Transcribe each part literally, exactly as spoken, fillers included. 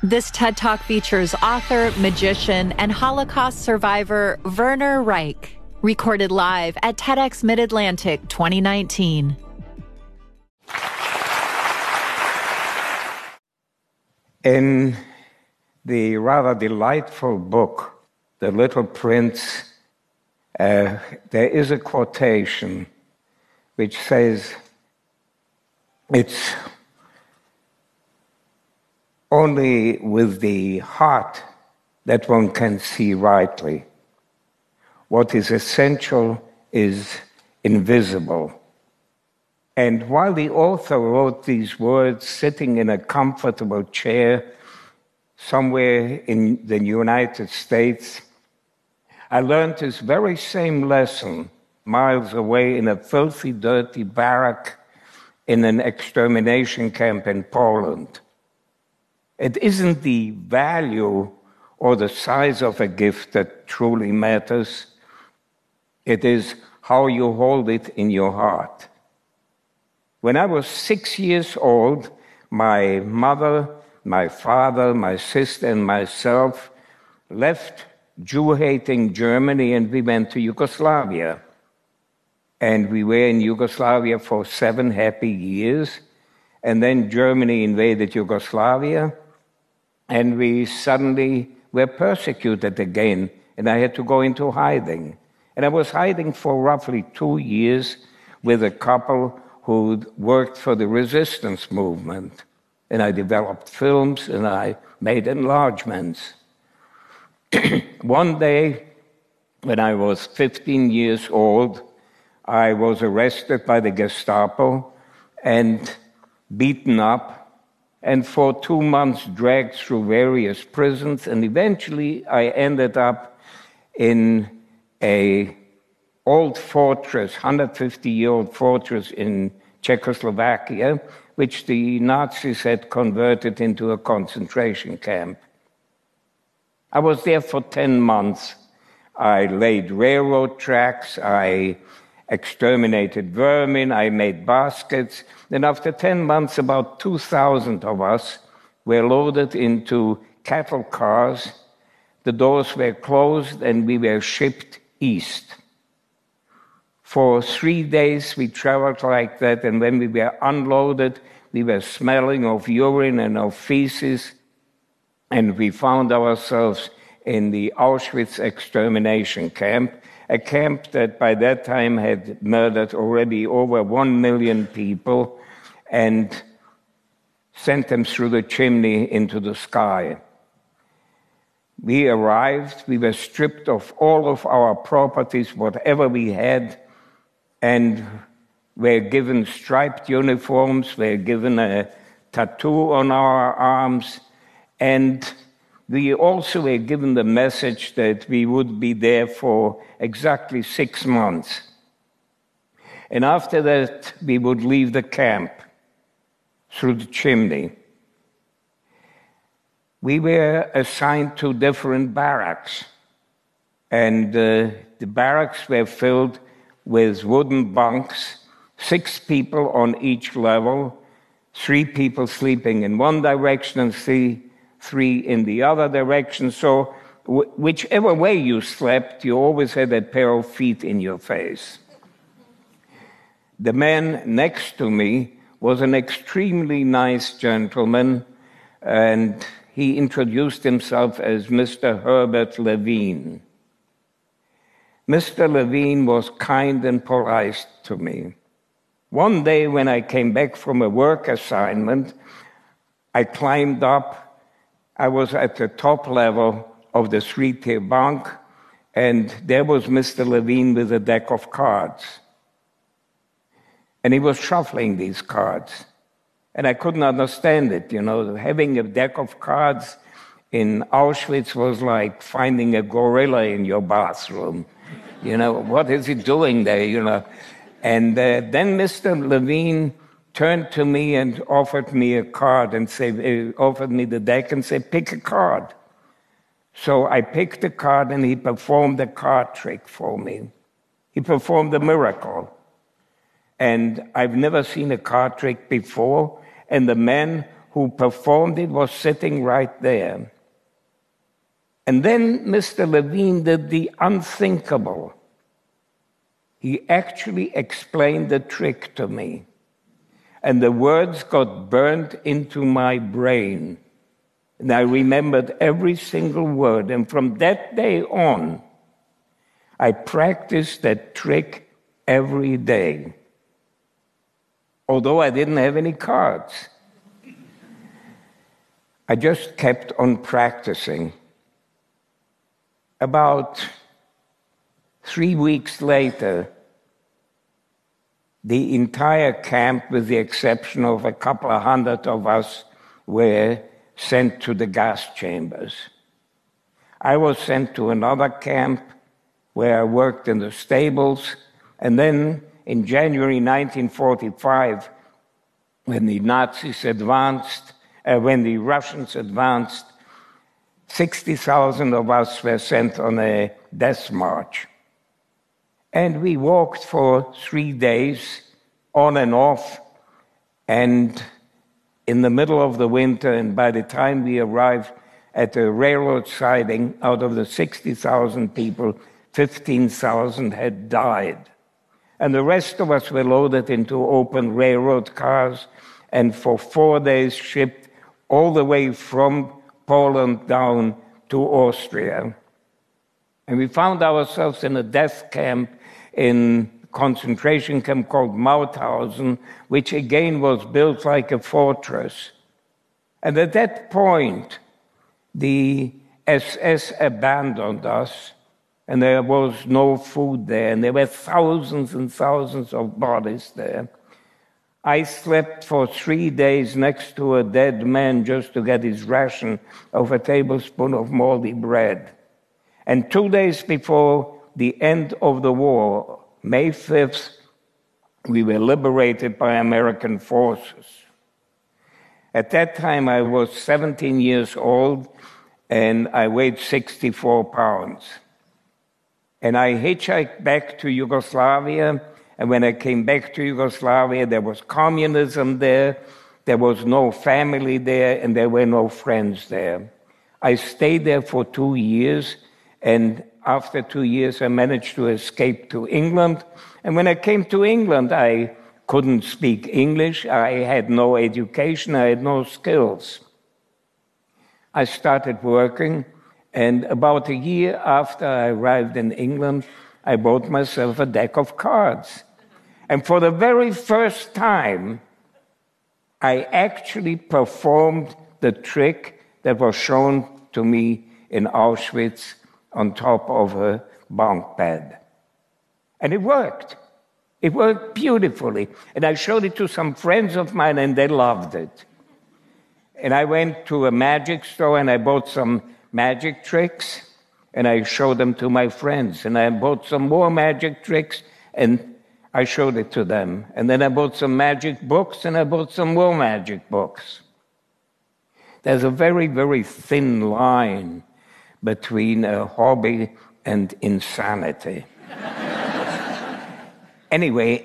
This TED Talk features author, magician, and Holocaust survivor Werner Reich, recorded live at TEDx Mid-Atlantic twenty nineteen. In the rather delightful book, The Little Prince, uh, there is a quotation which says, "It's only with the heart that one can see rightly. What is essential is invisible." And while the author wrote these words sitting in a comfortable chair somewhere in the United States, I learned this very same lesson miles away in a filthy, dirty barrack in an extermination camp in Poland. It isn't the value or the size of a gift that truly matters. It is how you hold it in your heart. When I was six years old, my mother, my father, my sister, and myself left Jew-hating Germany, and we went to Yugoslavia. And we were in Yugoslavia for seven happy years. And then Germany invaded Yugoslavia, and we suddenly were persecuted again, and I had to go into hiding. And I was hiding for roughly two years with a couple who worked for the resistance movement. And I developed films, and I made enlargements. One day, when I was fifteen years old, I was arrested by the Gestapo and beaten up, and for two months dragged through various prisons, and eventually I ended up in a old fortress, one hundred fifty-year-old fortress in Czechoslovakia, which the Nazis had converted into a concentration camp. I was there for ten months. I laid railroad tracks, I exterminated vermin, I made baskets. Then after ten months, about two thousand of us were loaded into cattle cars. The doors were closed, and we were shipped east. For three days, we traveled like that, and when we were unloaded, we were smelling of urine and of feces, and we found ourselves in the Auschwitz extermination camp, a camp that by that time had murdered already over one million people and sent them through the chimney into the sky. We arrived, we were stripped of all of our properties, whatever we had, and were given striped uniforms, were given a tattoo on our arms, and we also were given the message that we would be there for exactly six months. And after that, we would leave the camp through the chimney. We were assigned to different barracks, and uh, the barracks were filled with wooden bunks, six people on each level, three people sleeping in one direction and three three in the other direction. So w- whichever way you slept, you always had a pair of feet in your face. The man next to me was an extremely nice gentleman, and he introduced himself as Mister Herbert Levine. Mister Levine was kind and polite to me. One day when I came back from a work assignment, I climbed up. I was at the top level of the three-tier bunk, and there was Mister Levine with a deck of cards. And he was shuffling these cards. And I couldn't understand it, you know. Having a deck of cards in Auschwitz was like finding a gorilla in your bathroom. You know, what is he doing there, you know? And uh, then Mister Levine turned to me and offered me a card and said, uh, offered me the deck and said, pick a card. So I picked a card, and he performed a card trick for me. He performed a miracle. And I've never seen a card trick before. And the man who performed it was sitting right there. And then Mister Levine did the unthinkable. He actually explained the trick to me. And the words got burned into my brain. And I remembered every single word. And from that day on, I practiced that trick every day. Although I didn't have any cards. I just kept on practicing. About three weeks later, the entire camp, with the exception of a couple of hundred of us, were sent to the gas chambers. I was sent to another camp where I worked in the stables, and then in January nineteen forty-five, when the Nazis advanced, uh, when the Russians advanced, sixty thousand of us were sent on a death march. And we walked for three days, on and off, and in the middle of the winter, and by the time we arrived at the railroad siding, out of the sixty thousand people, fifteen thousand had died. And the rest of us were loaded into open railroad cars, and for four days shipped all the way from Poland down to Austria. And we found ourselves in a death camp, in a concentration camp called Mauthausen, which again was built like a fortress. And at that point, the S S abandoned us, and there was no food there, and there were thousands and thousands of bodies there. I slept for three days next to a dead man just to get his ration of a tablespoon of moldy bread. And two days before the end of the war, May fifth, we were liberated by American forces. At that time, I was seventeen years old, and I weighed sixty-four pounds. And I hitchhiked back to Yugoslavia, and when I came back to Yugoslavia, there was communism there, there was no family there, and there were no friends there. I stayed there for two years, and after two years, I managed to escape to England. And when I came to England, I couldn't speak English, I had no education, I had no skills. I started working, and about a year after I arrived in England, I bought myself a deck of cards. And for the very first time, I actually performed the trick that was shown to me in Auschwitz on top of a bunk bed. And it worked. It worked beautifully. And I showed it to some friends of mine, and they loved it. And I went to a magic store, and I bought some magic tricks, and I showed them to my friends. And I bought some more magic tricks, and I showed it to them. And then I bought some magic books, and I bought some more magic books. There's a very, very thin line between a hobby and insanity. Anyway,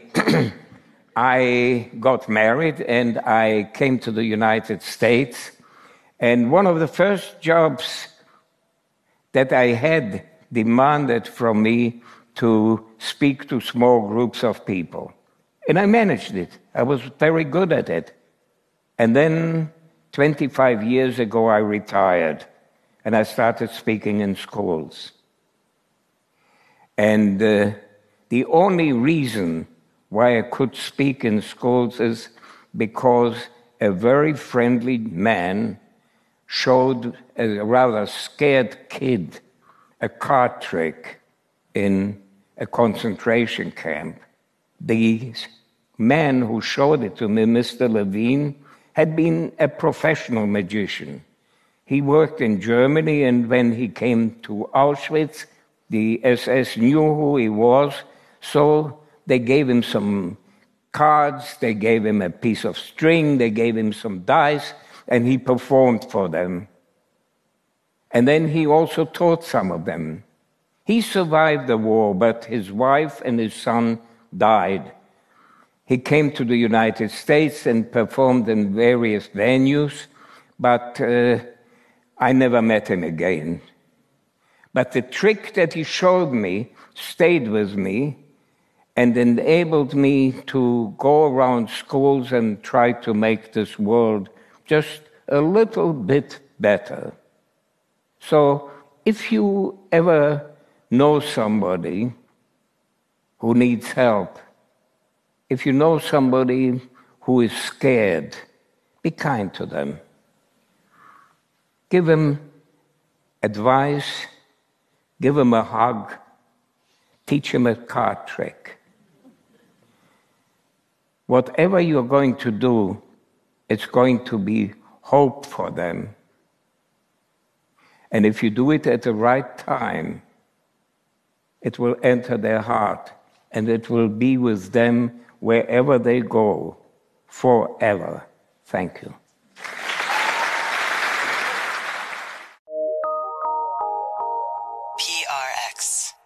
I got married, and I came to the United States. And one of the first jobs that I had demanded from me to speak to small groups of people. And I managed it. I was very good at it. And then twenty-five years ago, I retired, and I started speaking in schools. And uh, the only reason why I could speak in schools is because a very friendly man showed a rather scared kid a card trick in a concentration camp. The man who showed it to me, Mister Levine, had been a professional magician. He worked in Germany, and when he came to Auschwitz, the S S knew who he was, so they gave him some cards, they gave him a piece of string, they gave him some dice, and he performed for them. And then he also taught some of them. He survived the war, but his wife and his son died. He came to the United States and performed in various venues, but uh, I never met him again. But the trick that he showed me stayed with me and enabled me to go around schools and try to make this world just a little bit better. So if you ever know somebody who needs help, if you know somebody who is scared, be kind to them. Give them advice, give them a hug, teach them a card trick. Whatever you're going to do, it's going to be hope for them. And if you do it at the right time, it will enter their heart, and it will be with them wherever they go, forever. Thank you. P R X.